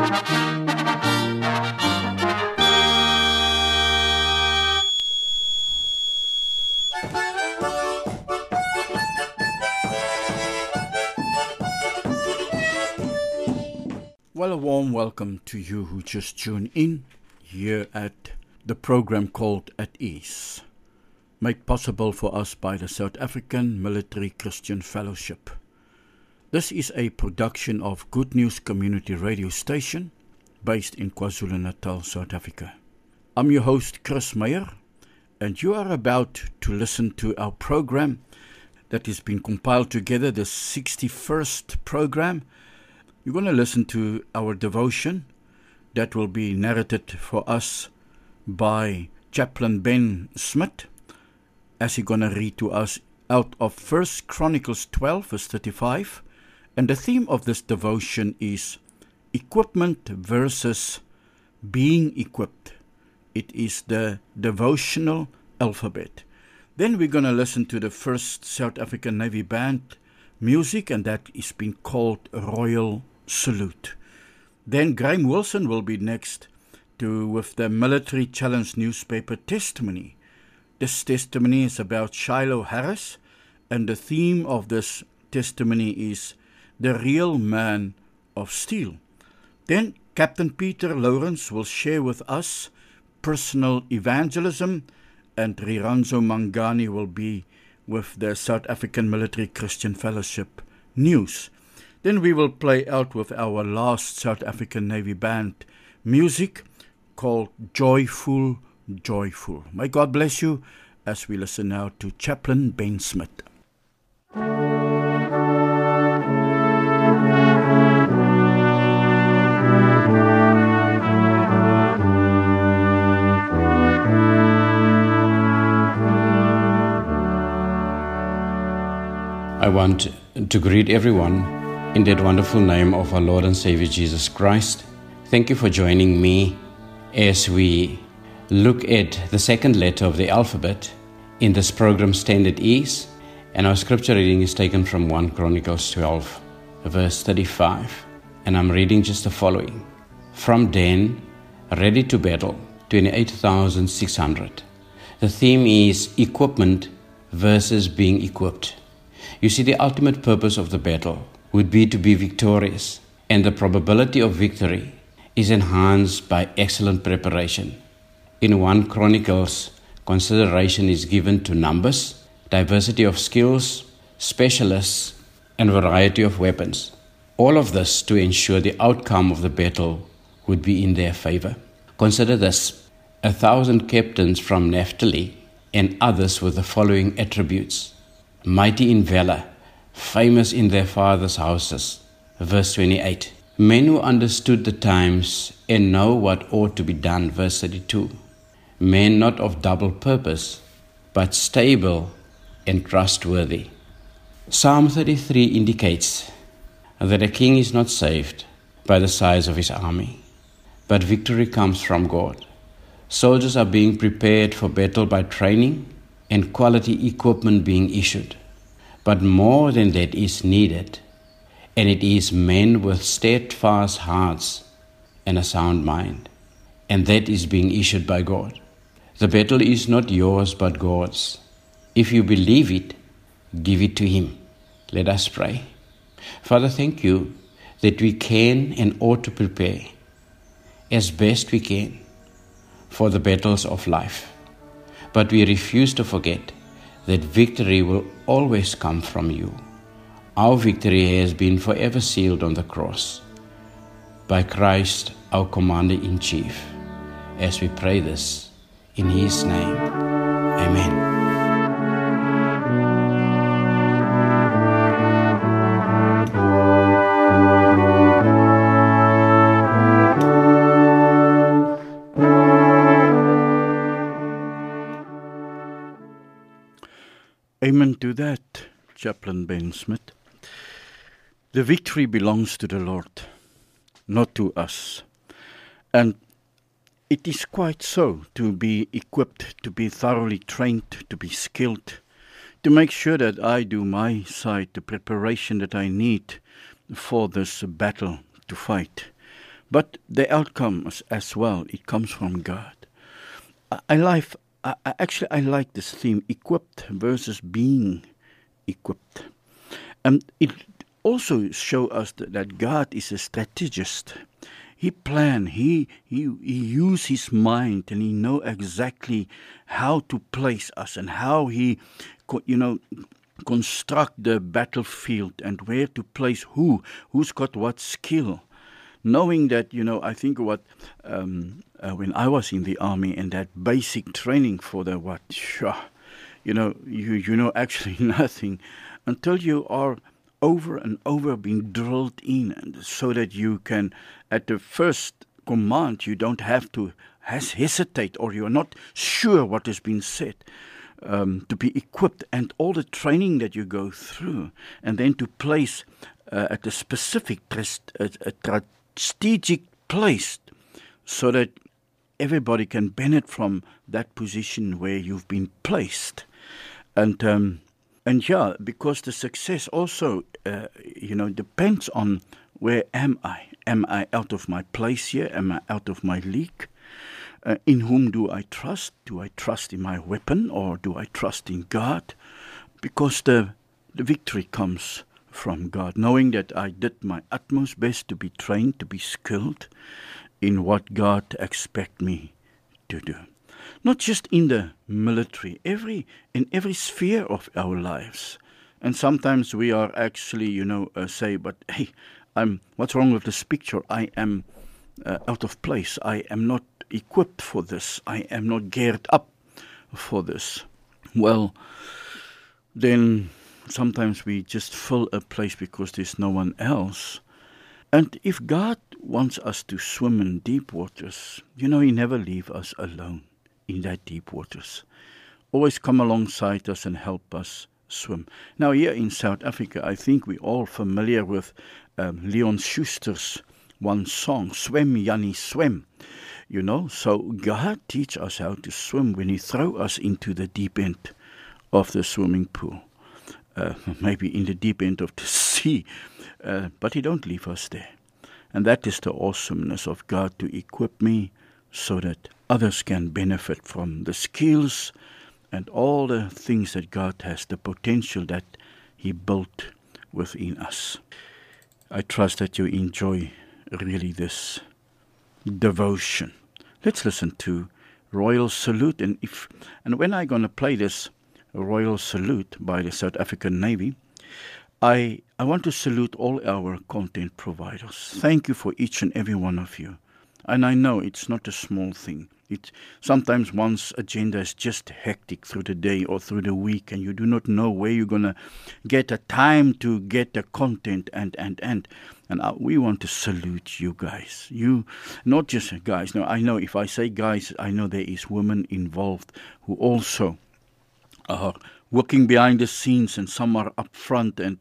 Well, a warm welcome to you who just tuned in here at the program called At Ease, made possible for us by the South African Military Christian Fellowship. This is a production of Good News Community Radio Station based in KwaZulu-Natal, South Africa. I'm your host, Chris Meyer, and you are about to listen to our program that has been compiled together, the 61st program. You're going to listen to our devotion that will be narrated for us by Chaplain Ben Smith, as he's going to read to us out of 1 Chronicles 12, verse 35. And the theme of this devotion is equipment versus being equipped. It is the devotional alphabet. Then we're going to listen to the first South African Navy Band music, and that is being called Royal Salute. Then Graham Wilson will be next with the Military Challenge newspaper testimony. This testimony is about Shiloh Harris, and the theme of this testimony is the real man of steel. Then Captain Peter Lawrence will share with us personal evangelism, and Riranzo Mangani will be with the South African Military Christian Fellowship news. Then we will play out with our last South African Navy Band music called Joyful, Joyful. May God bless you as we listen now to Chaplain Ben Smith. I want to greet everyone in that wonderful name of our Lord and Savior Jesus Christ. Thank you for joining me as we look at the second letter of the alphabet in this program, Stand at Ease. And our scripture reading is taken from 1 Chronicles 12, verse 35. And I'm reading just the following. From Dan, ready to battle, 28,600. The theme is equipment versus being equipped. You see, the ultimate purpose of the battle would be to be victorious, and the probability of victory is enhanced by excellent preparation. In 1 Chronicles, consideration is given to numbers, diversity of skills, specialists, and variety of weapons. All of this to ensure the outcome of the battle would be in their favor. Consider this: 1,000 captains from Naphtali and others with the following attributes: mighty in valor, famous in their fathers' houses. Verse 28. Men who understood the times and know what ought to be done. Verse 32. Men not of double purpose, but stable and trustworthy. Psalm 33 indicates that a king is not saved by the size of his army, but victory comes from God. Soldiers are being prepared for battle by training and quality equipment being issued. But more than that is needed, and it is men with steadfast hearts and a sound mind, and that is being issued by God. The battle is not yours but God's. If you believe it, give it to Him. Let us pray. Father, thank you that we can and ought to prepare as best we can for the battles of life. But we refuse to forget that victory will always come from you. Our victory has been forever sealed on the cross by Christ, our Commander-in-Chief. As we pray this in His name, Amen. Amen to that, Chaplain Ben Smith. The victory belongs to the Lord, not to us. And it is quite so to be equipped, to be thoroughly trained, to be skilled, to make sure that I do my side, the preparation that I need for this battle to fight. But the outcome as well, it comes from God. I like this theme, equipped versus being equipped. And it also shows us that God is a strategist. He planned, he used his mind, and he know exactly how to place us and how he, construct the battlefield and where to place who's got what skill. Knowing that, I think when I was in the army and that basic training for the you know actually nothing until you are over and over being drilled in, and so that you can, at the first command, you don't have to hesitate, or you're not sure what has been said. To be equipped, and all the training that you go through, and then to place at a specific strategic place, so that everybody can benefit from that position where you've been placed. And because the success also, depends on where am I? Am I out of my place here? Am I out of my league? In whom do I trust? Do I trust in my weapon, or do I trust in God? Because the victory comes from God, knowing that I did my utmost best to be trained, to be skilled in what God expects me to do. Not just in the military, in every sphere of our lives. And sometimes we are actually, say, but hey, what's wrong with this picture? I am out of place. I am not equipped for this. I am not geared up for this. Well, then sometimes we just fill a place because there's no one else. And if God wants us to swim in deep waters, He never leaves us alone in that deep waters. Always come alongside us and help us swim. Now, here in South Africa, I think we're all familiar with Leon Schuster's one song, Swem, Jannie, Swem. So God teach us how to swim when He throw us into the deep end of the swimming pool. Maybe in the deep end of the sea, but He don't leave us there. And that is the awesomeness of God, to equip me so that others can benefit from the skills and all the things that God has, the potential that He built within us. I trust that you enjoy really this devotion. Let's listen to Royal Salute, and when I'm going to play this Royal Salute by the South African Navy, I want to salute all our content providers. Thank you for each and every one of you. And I know it's not a small thing. Sometimes one's agenda is just hectic through the day or through the week, and you do not know where you're going to get a time to get the content and we want to salute you guys. You, not just guys. Now, I know if I say guys, I know there is women involved who also are working behind the scenes, and some are up front, and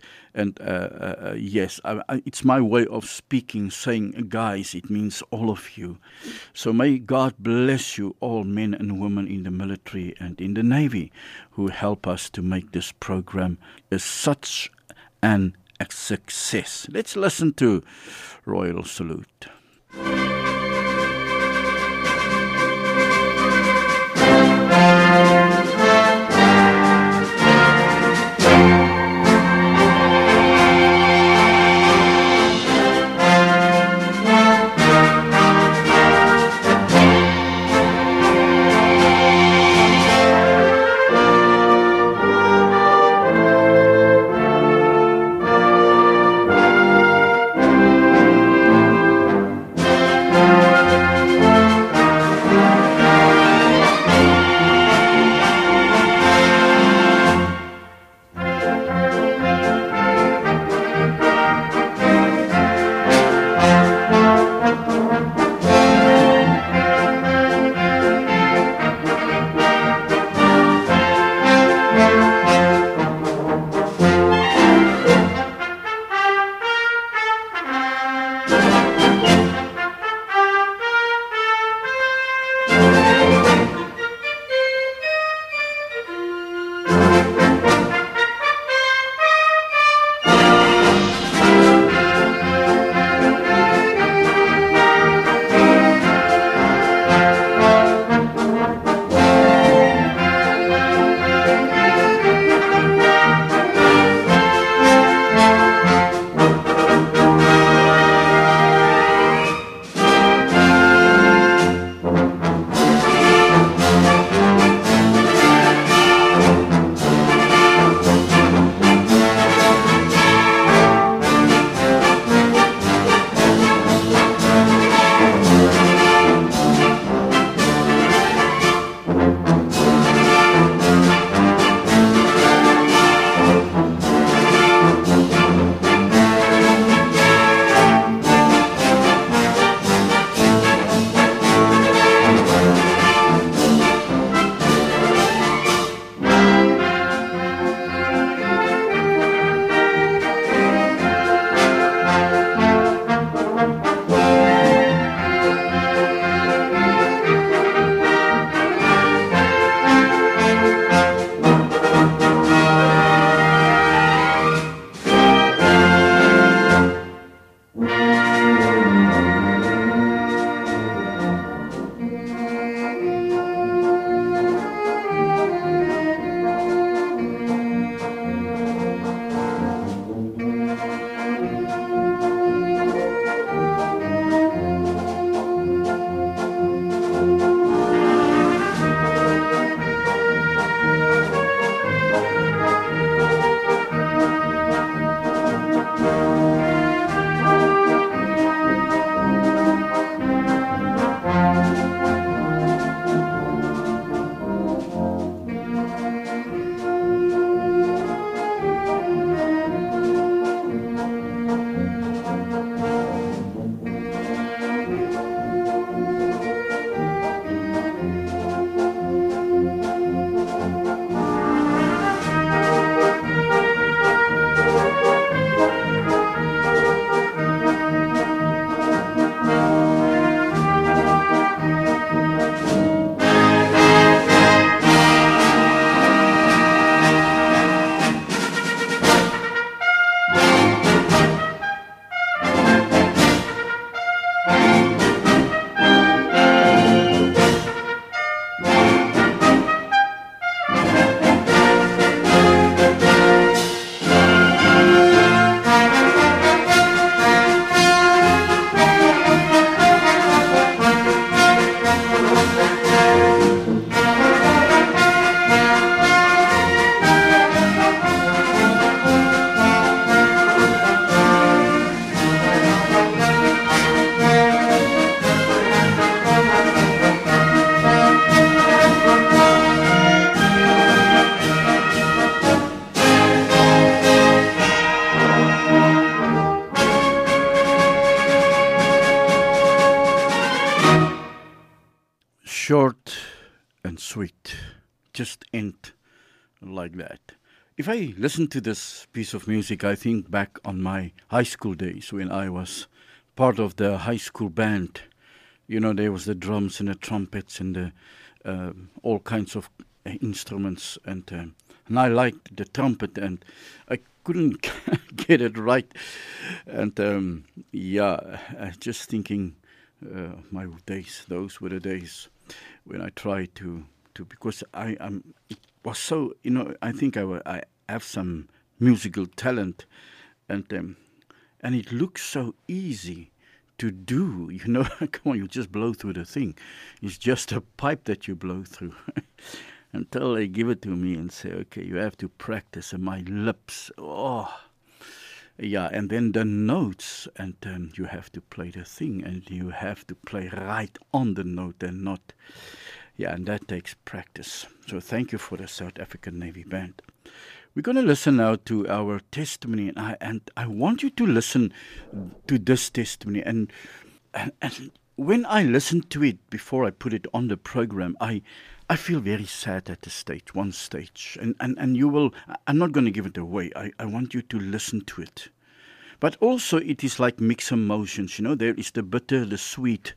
yes, it's my way of speaking, saying guys, it means all of you. So may God bless you, all men and women in the military and in the Navy, who help us to make this program such a success. Let's listen to Royal Salute. Short and sweet. Just end like that. If I listen to this piece of music, I think back on my high school days when I was part of the high school band. You know, there was the drums and the trumpets and the all kinds of instruments, and I liked the trumpet, and I couldn't get it right, and just thinking my days. Those were the days when I tried to because it was so, I think I have some musical talent, and it looks so easy to do, come on, you just blow through the thing. It's just a pipe that you blow through. Until they give it to me and say, okay, you have to practice, and my lips, and then the notes, and you have to play the thing, and you have to play right on the note and not, and that takes practice. So thank you for the South African Navy Band. We're going to listen now to our testimony, and I want you to listen to this testimony. And when I listen to it before I put it on the program, I feel very sad at one stage. And you will, I'm not going to give it away. I want you to listen to it. But also it is like mixed emotions. There is the bitter, the sweet,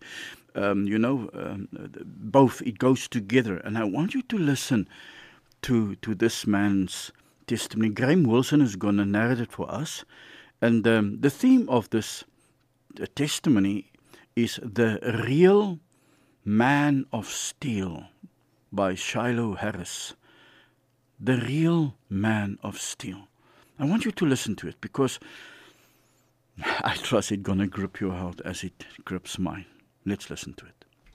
both, it goes together. And I want you to listen to this man's testimony. Graham Wilson is going to narrate it for us. And the theme of this testimony is The Real Man of Steel by Shiloh Harris. The Real Man of Steel. I want you to listen to it because I trust it's going to grip your heart as it grips mine. Let's listen to it.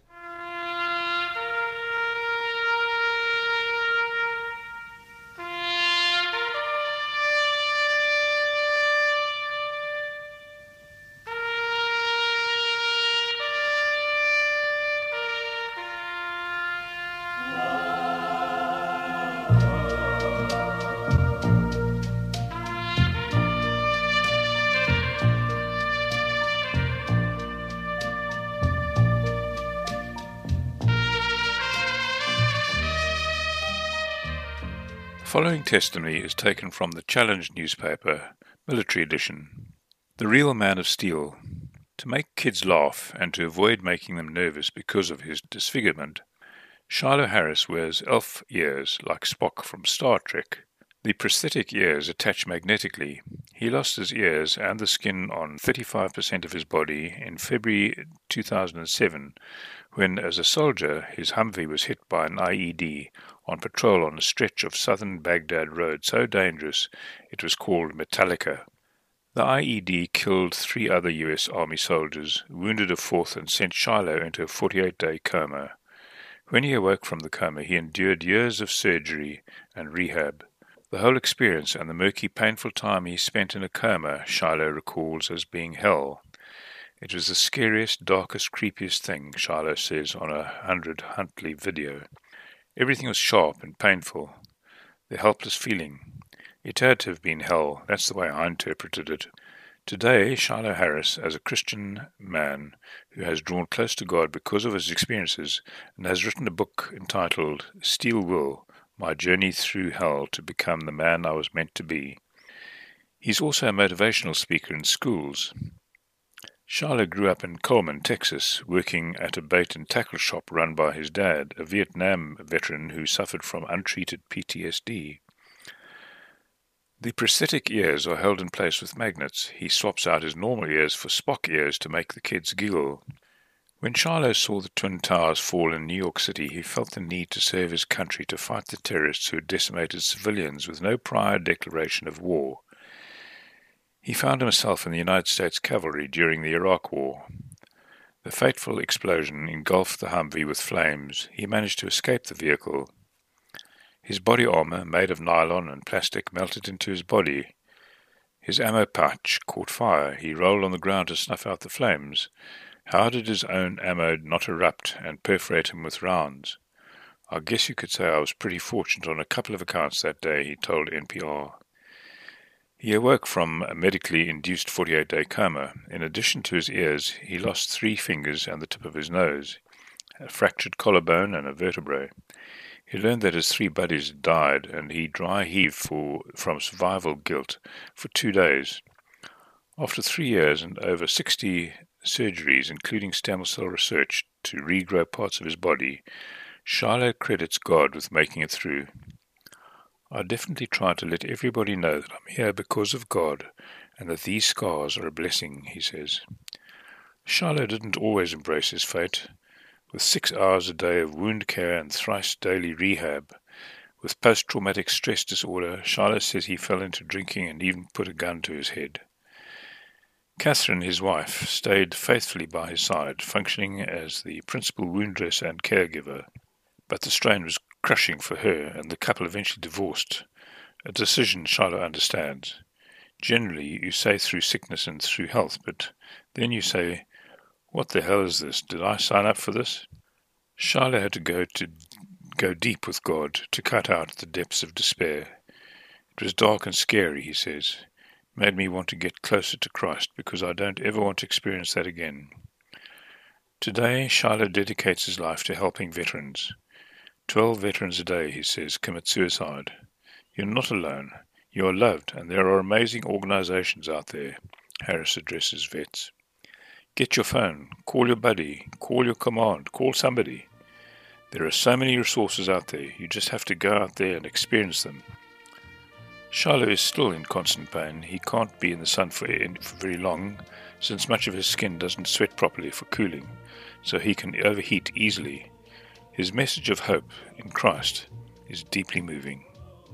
The following testimony is taken from the Challenge newspaper, Military Edition. The Real Man of Steel. To make kids laugh and to avoid making them nervous because of his disfigurement, Shiloh Harris wears elf ears like Spock from Star Trek. The prosthetic ears attach magnetically. He lost his ears and the skin on 35% of his body in February 2007 when, as a soldier, his Humvee was hit by an IED on patrol on a stretch of southern Baghdad road so dangerous it was called Metallica. The IED killed 3 other U.S. Army soldiers, wounded a 4th, and sent Shiloh into a 48-day coma. When he awoke from the coma, he endured years of surgery and rehab. The whole experience and the murky, painful time he spent in a coma, Shiloh recalls as being hell. It was the scariest, darkest, creepiest thing, Shiloh says on a 100 Huntley video. Everything was sharp and painful. The helpless feeling. It had to have been hell. That's the way I interpreted it. Today, Shiloh Harris, as a Christian man who has drawn close to God because of his experiences and has written a book entitled Steel Will, My Journey Through Hell to Become the Man I Was Meant to Be. He's also a motivational speaker in schools. Shiloh grew up in Coleman, Texas, working at a bait and tackle shop run by his dad, a Vietnam veteran who suffered from untreated PTSD. The prosthetic ears are held in place with magnets. He swaps out his normal ears for Spock ears to make the kids giggle. When Shiloh saw the Twin Towers fall in New York City, he felt the need to serve his country to fight the terrorists who had decimated civilians with no prior declaration of war. He found himself in the United States Cavalry during the Iraq War. The fateful explosion engulfed the Humvee with flames. He managed to escape the vehicle. His body armor, made of nylon and plastic, melted into his body. His ammo pouch caught fire. He rolled on the ground to snuff out the flames. How did his own ammo not erupt and perforate him with rounds? I guess you could say I was pretty fortunate on a couple of accounts that day, he told NPR. He awoke from a medically induced 48-day coma. In addition to his ears, he lost 3 fingers and the tip of his nose. a fractured collarbone and a vertebrae. He learned that his 3 buddies had died, and he dry heaved from survival guilt for 2 days. After 3 years and over 60 surgeries, including stem cell research to regrow parts of his body, Shiloh credits God with making it through. I definitely try to let everybody know that I'm here because of God, and that these scars are a blessing, he says. Shiloh didn't always embrace his fate. With 6 hours a day of wound care and thrice daily rehab, with post-traumatic stress disorder, Shiloh says he fell into drinking and even put a gun to his head. Catherine, his wife, stayed faithfully by his side, functioning as the principal wound dresser and caregiver. But the strain was crushing for her, and the couple eventually divorced, a decision Shiloh understands. Generally, you say through sickness and through health, but then you say, "What the hell is this? Did I sign up for this?" Shiloh had to go deep with God to cut out the depths of despair. It was dark and scary, he says. It made me want to get closer to Christ because I don't ever want to experience that again. Today, Shiloh dedicates his life to helping veterans. 12 veterans a day, he says, commit suicide. You're not alone. You are loved, and there are amazing organizations out there, Harris addresses vets. Get your phone, call your buddy, call your command, call somebody. There are so many resources out there, you just have to go out there and experience them. Shiloh is still in constant pain. He can't be in the sun for very long, since much of his skin doesn't sweat properly for cooling, so he can overheat easily. His message of hope in Christ is deeply moving.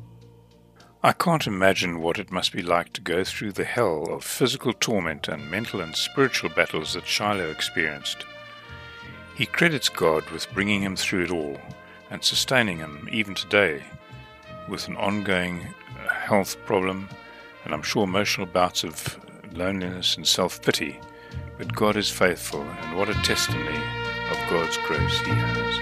I can't imagine what it must be like to go through the hell of physical torment and mental and spiritual battles that Shiloh experienced. He credits God with bringing him through it all and sustaining him even today with an ongoing health problem and I'm sure emotional bouts of loneliness and self-pity. But God is faithful, and what a testimony of God's grace he has.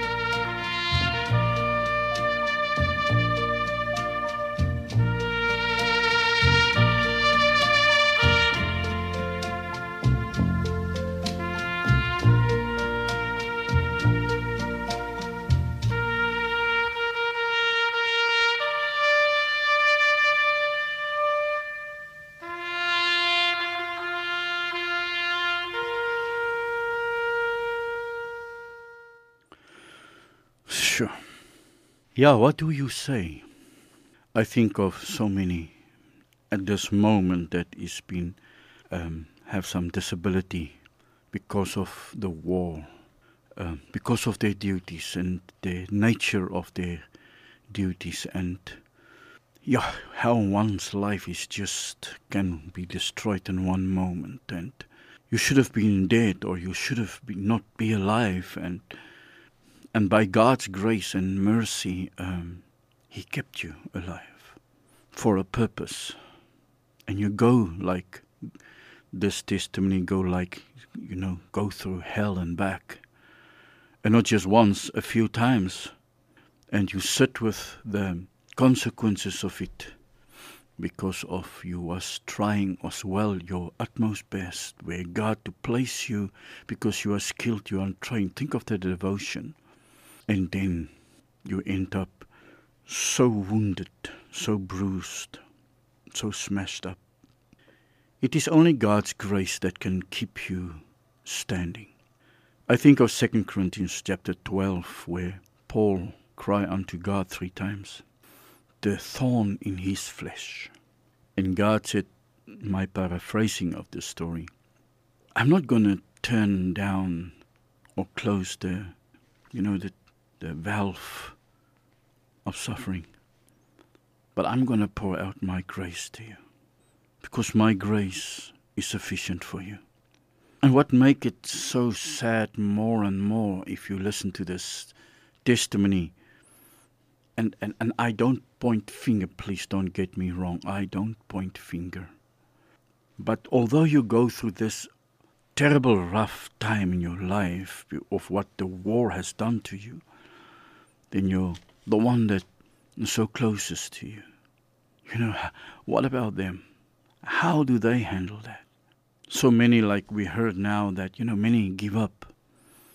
Sure. Yeah, what do you say? I think of so many at this moment that is been have some disability because of the war, because of their duties and the nature of their duties, and yeah, how one's life is just can be destroyed in one moment, and you should have been dead or you should have been not be alive, and by God's grace and mercy, He kept you alive for a purpose. And you go like this testimony, go through hell and back. And not just once, a few times. And you sit with the consequences of it because of you was trying as well your utmost best, where God to place you because you are skilled, you are trained. Think of the devotion. And then you end up so wounded, so bruised, so smashed up. It is only God's grace that can keep you standing. I think of 2 Corinthians chapter 12, where Paul cried unto God 3 times, the thorn in his flesh. And God said, my paraphrasing of the story, I'm not going to turn down or close the valve of suffering. But I'm going to pour out my grace to you, because my grace is sufficient for you. And what makes it so sad more and more, if you listen to this testimony, and I don't point finger, please don't get me wrong, I don't point finger. But although you go through this terrible rough time in your life of what the war has done to you, then you're the one that is so closest to you. What about them? How do they handle that? So many, like we heard now, that, many give up.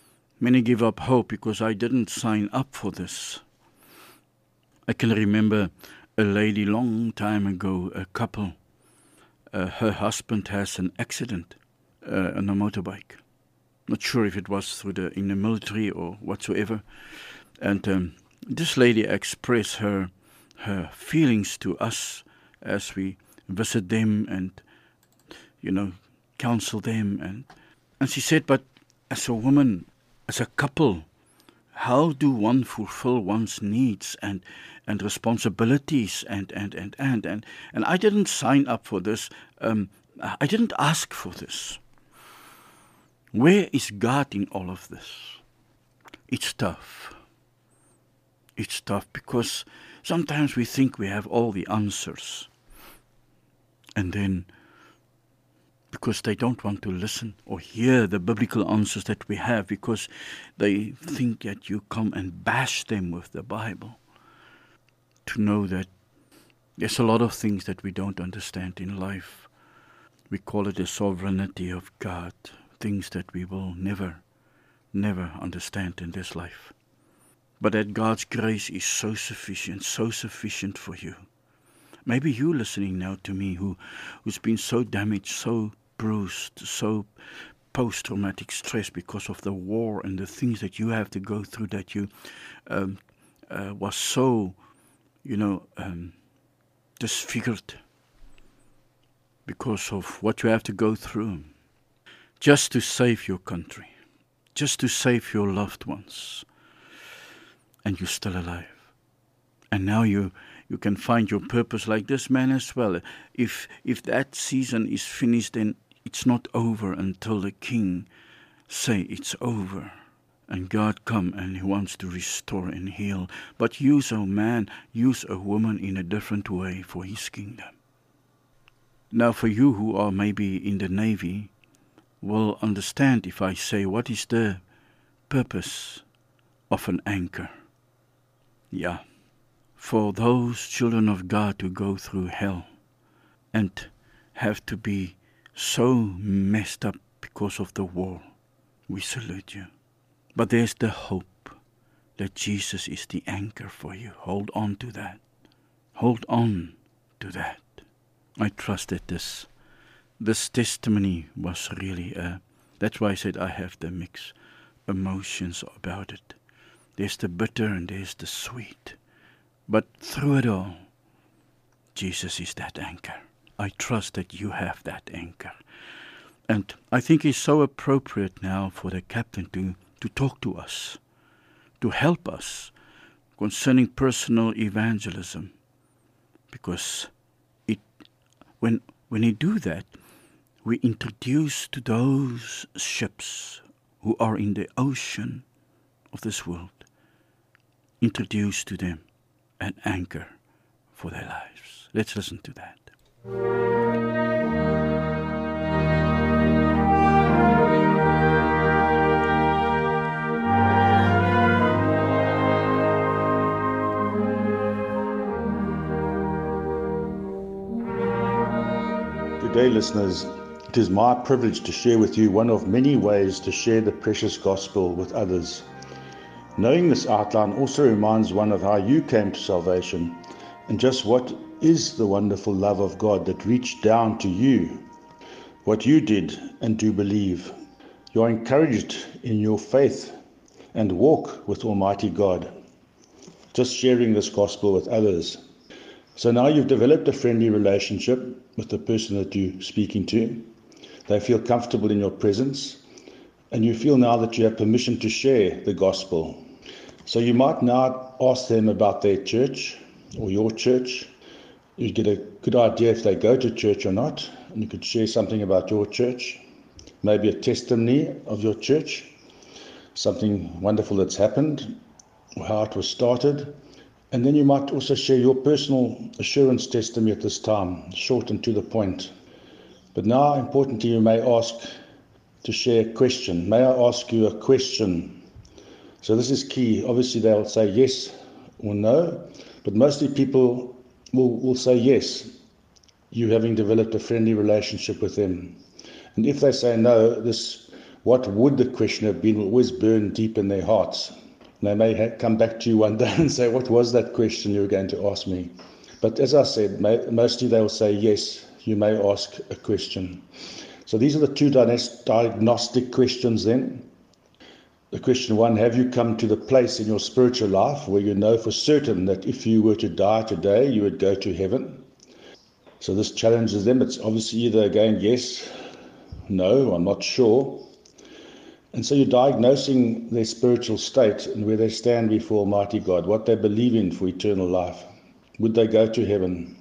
Many give up hope because I didn't sign up for this. I can remember a lady long time ago, a couple. Her husband has an accident on a motorbike. Not sure if it was in the military or whatsoever. And this lady expressed her feelings to us as we visit them and, counsel them. And she said, but as a woman, as a couple, how do one fulfill one's needs and responsibilities and I didn't sign up for this. I didn't ask for this. Where is God in all of this? It's tough. It's tough because sometimes we think we have all the answers. And then, because they don't want to listen or hear the biblical answers that we have, because they think that you come and bash them with the Bible. To know that there's a lot of things that we don't understand in life. We call it the sovereignty of God. Things that we will never understand in this life. But that God's grace is so sufficient for you. Maybe you listening now to me who's been so damaged, so bruised, so post-traumatic stress because of the war and the things that you have to go through, that you was so, disfigured because of what you have to go through. Just to save your country, just to save your loved ones, and you're still alive. And now you can find your purpose like this man as well. If that season is finished, then it's not over until the King say it's over. And God come and He wants to restore and heal. But use a man, use a woman in a different way for His kingdom. Now for you who are maybe in the Navy, will understand if I say, what is the purpose of an anchor? Yeah, for those children of God who go through hell and have to be so messed up because of the war, we salute you. But there's the hope that Jesus is the anchor for you. Hold on to that. Hold on to that. I trust that this testimony was really, that's why I said I have the mixed emotions about it. There's the bitter and there's the sweet. But through it all, Jesus is that anchor. I trust that you have that anchor. And I think it's so appropriate now for the captain to talk to us, to help us concerning personal evangelism. Because when he do that, we introduce to those ships who are in the ocean of this world, introduce to them an anchor for their lives. Let's listen to that. Good day, listeners. It is my privilege to share with you one of many ways to share the precious gospel with others. Knowing this outline also reminds one of how you came to salvation and just what is the wonderful love of God that reached down to you, what you did and do believe. You are encouraged in your faith and walk with Almighty God, just sharing this gospel with others. So now you've developed a friendly relationship with the person that you're speaking to. They feel comfortable in your presence, and you feel now that you have permission to share the gospel. So you might now ask them about their church or your church. You get a good idea if they go to church or not, and you could share something about your church, maybe a testimony of your church, something wonderful that's happened, or how it was started. And then you might also share your personal assurance testimony at this time, short and to the point. But now, importantly, you may ask to share a question. May I ask you a question? So this is key. Obviously, they'll say yes or no, but mostly people will say yes, you having developed a friendly relationship with them. And if they say no, this what would the question have been will always burn deep in their hearts. And they may come back to you one day and say, what was that question you were going to ask me? But as I said, mostly they will say, yes, you may ask a question. So these are the two diagnostic questions then. The question one, have you come to the place in your spiritual life where you know for certain that if you were to die today, you would go to heaven? So this challenges them. It's obviously either again, yes, no, I'm not sure. And so you're diagnosing their spiritual state and where they stand before Almighty God, what they believe in for eternal life. Would they go to heaven?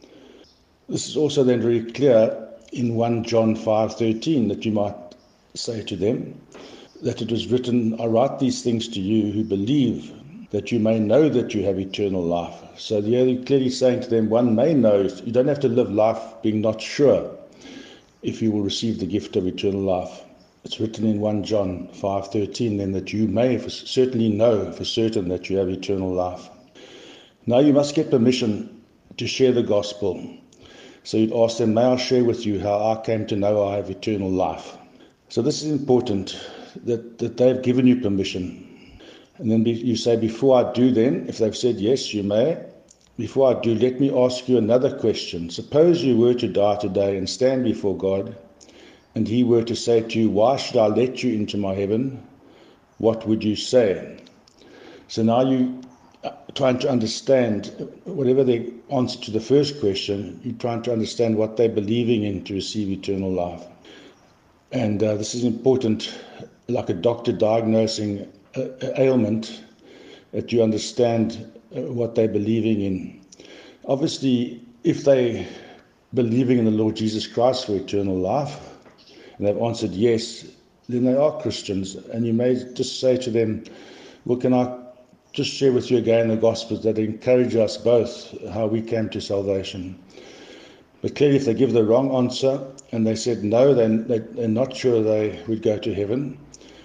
This is also then very clear in 1 John 5:13 that you might say to them that it was written, I write these things to you who believe, that you may know that you have eternal life. So you're clearly saying to them, one may know, you don't have to live life being not sure if you will receive the gift of eternal life. It's written in 1 John 5:13 then that you may certainly know for certain that you have eternal life. Now you must get permission to share the gospel. So you'd ask them, may I share with you how I came to know I have eternal life? So this is important, that they've given you permission. And then you say, before I do then, if they've said yes, you may, before I do, let me ask you another question. Suppose you were to die today and stand before God, and he were to say to you, why should I let you into my heaven? What would you say? So now you trying to understand, whatever the answer to the first question, you're trying to understand what they're believing in to receive eternal life. And this is important, like a doctor diagnosing an ailment, that you understand what they're believing in. Obviously, if they're believing in the Lord Jesus Christ for eternal life, and they've answered yes, then they are Christians. And you may just say to them, well, can I just share with you again the Gospels that encourage us both how we came to salvation. But clearly if they give the wrong answer and they said no, then they're not sure they would go to heaven.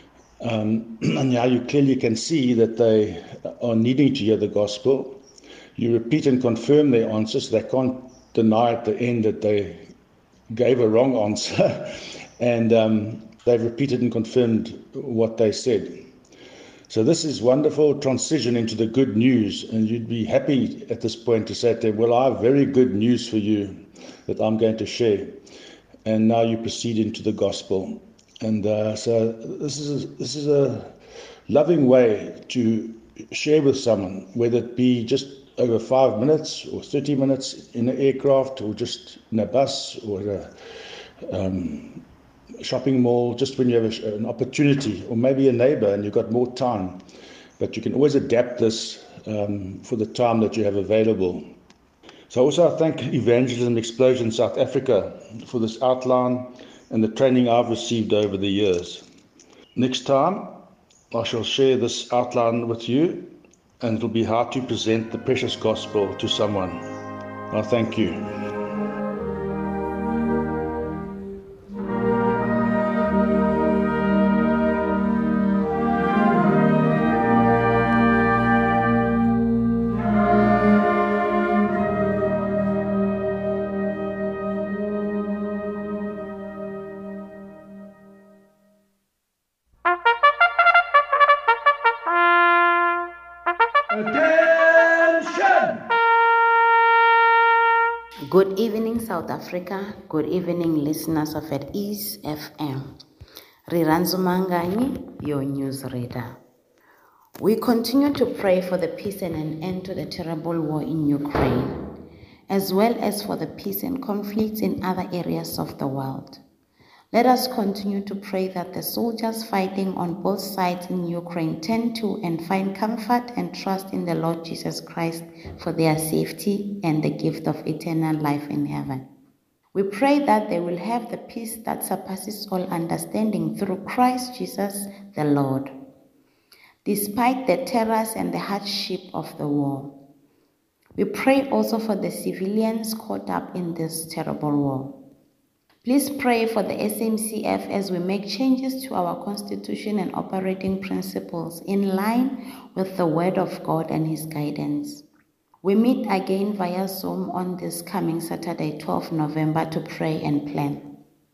And now you clearly can see that they are needing to hear the Gospel. You repeat and confirm their answers. So they can't deny at the end that they gave a wrong answer. And they've repeated and confirmed what they said. So this is wonderful transition into the good news, and you'd be happy at this point to say to them, well, I have very good news for you that I'm going to share. And now you proceed into the gospel. And so this is a loving way to share with someone, whether it be just over 5 minutes or 30 minutes in an aircraft or just in a bus or a shopping mall, just when you have an opportunity, or maybe a neighbor and you've got more time. But you can always adapt this for the time that you have available. So also I thank Evangelism Explosion South Africa for this outline and the training I've received over the years. Next time I shall share this outline with you, and it'll be how to present the precious gospel to someone. I thank you. Good evening, South Africa. Good evening, listeners of At Ease FM. Riranzo Mangani, your newsreader. We continue to pray for the peace and an end to the terrible war in Ukraine, as well as for the peace and conflicts in other areas of the world. Let us continue to pray that the soldiers fighting on both sides in Ukraine turn to and find comfort and trust in the Lord Jesus Christ for their safety and the gift of eternal life in heaven. We pray that they will have the peace that surpasses all understanding through Christ Jesus the Lord, despite the terrors and the hardship of the war. We pray also for the civilians caught up in this terrible war. Please pray for the SMCF as we make changes to our constitution and operating principles in line with the Word of God and His guidance. We meet again via Zoom on this coming Saturday, 12 November, to pray and plan.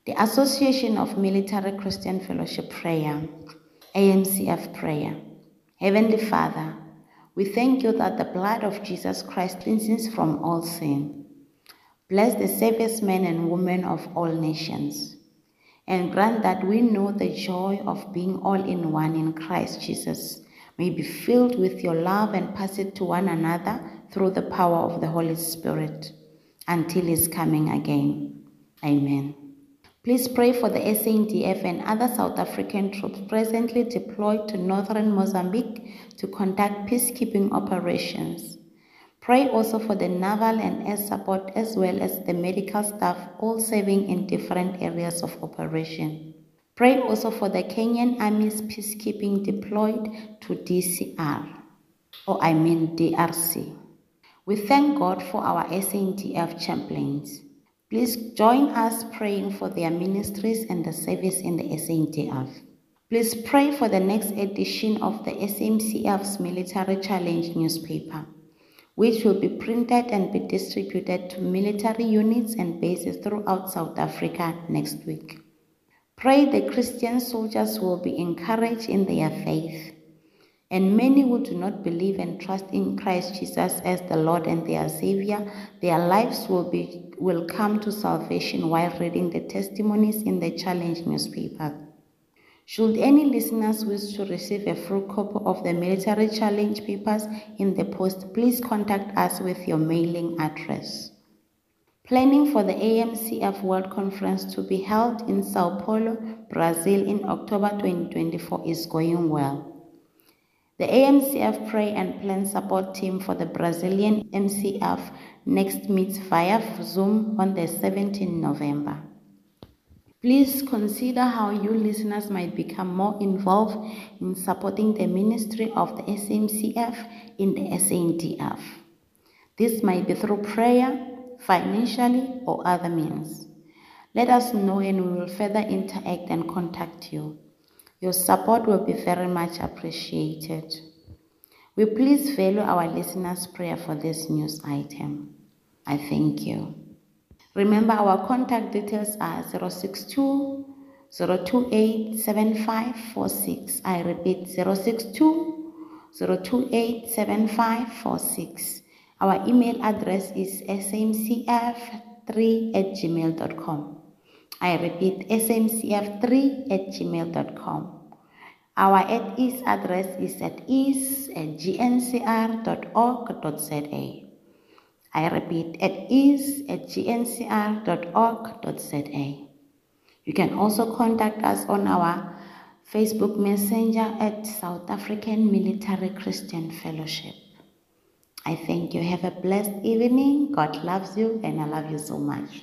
The Association of Military Christian Fellowship Prayer, AMCF Prayer. Heavenly Father, we thank you that the blood of Jesus Christ cleanses from all sin. Bless the safest men and women of all nations, and grant that we know the joy of being all in one in Christ Jesus, may be filled with your love and pass it to one another through the power of the Holy Spirit until his coming again. Amen. Please pray for the SANDF and other South African troops presently deployed to northern Mozambique to conduct peacekeeping operations. Pray also for the naval and air support as well as the medical staff, all serving in different areas of operation. Pray also for the Kenyan Army's peacekeeping deployed to DRC. We thank God for our SANDF chaplains. Please join us praying for their ministries and the service in the SANDF. Please pray for the next edition of the SAMCF's Military Challenge newspaper, which will be printed and be distributed to military units and bases throughout South Africa next week. Pray the Christian soldiers will be encouraged in their faith, and many who do not believe and trust in Christ Jesus as the Lord and their Savior, their lives will come to salvation while reading the testimonies in the Challenge newspaper. Should any listeners wish to receive a full copy of the Military Challenge papers in the post, please contact us with your mailing address. Planning for the AMCF World Conference to be held in Sao Paulo, Brazil in October 2024 is going well. The AMCF Pray and Plan Support Team for the Brazilian MCF next meets via Zoom on the 17th November. Please consider how you listeners might become more involved in supporting the ministry of the SAMCF in the SANDF. This might be through prayer, financially, or other means. Let us know and we will further interact and contact you. Your support will be very much appreciated. We please value our listeners' prayer for this news item. I thank you. Remember, our contact details are 062 028 7546. I repeat, 062 028 7546. Our email address is samcf3@gmail.com. I repeat, samcf3@gmail.com. Our @ease address is @ease@gncr.org.za. I repeat, @ease@gncr.org.za. You can also contact us on our Facebook Messenger at South African Military Christian Fellowship. I thank you. Have a blessed evening. God loves you and I love you so much.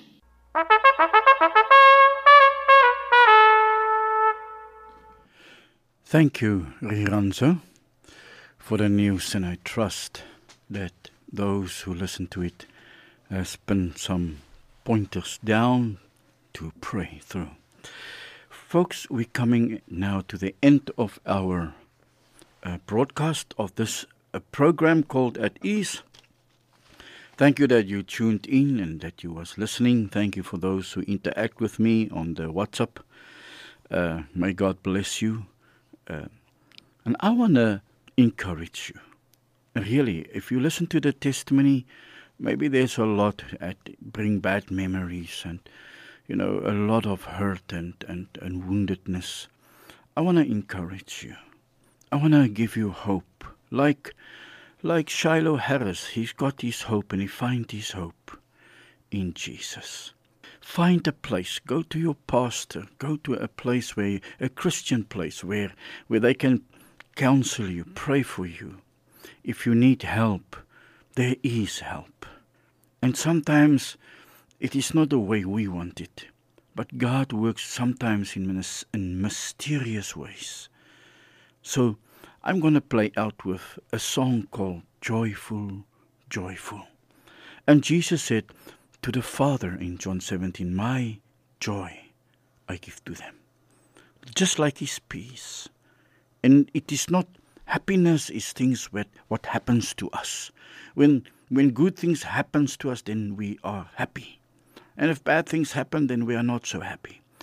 Thank you, Riranzo, for the news, and I trust that those who listen to it has pinned some pointers down to pray through. Folks, we're coming now to the end of our broadcast of this program called At Ease. Thank you that you tuned in and that you was listening. Thank you for those who interact with me on the WhatsApp. May God bless you. And I want to encourage you. Really, if you listen to the testimony, maybe there's a lot that bring bad memories and, a lot of hurt and woundedness. I want to encourage you. I want to give you hope. Like Shiloh Harris, he's got his hope and he finds his hope in Jesus. Find a place. Go to your pastor. Go to a place a Christian place where they can counsel you, pray for you. If you need help, there is help. And sometimes it is not the way we want it, but God works sometimes in mysterious ways. So I'm going to play out with a song called Joyful, Joyful. And Jesus said to the Father in John 17, my joy I give to them. Just like His peace. And it is not, happiness is things what happens to us. When good things happens to us, then we are happy. And if bad things happen, then we are not so happy.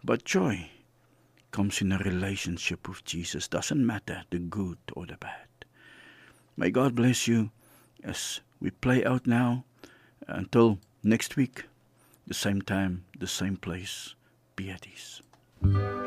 But joy comes in a relationship with Jesus. Doesn't matter the good or the bad. May God bless you as we play out now. Until next week, the same time, the same place. Be at ease.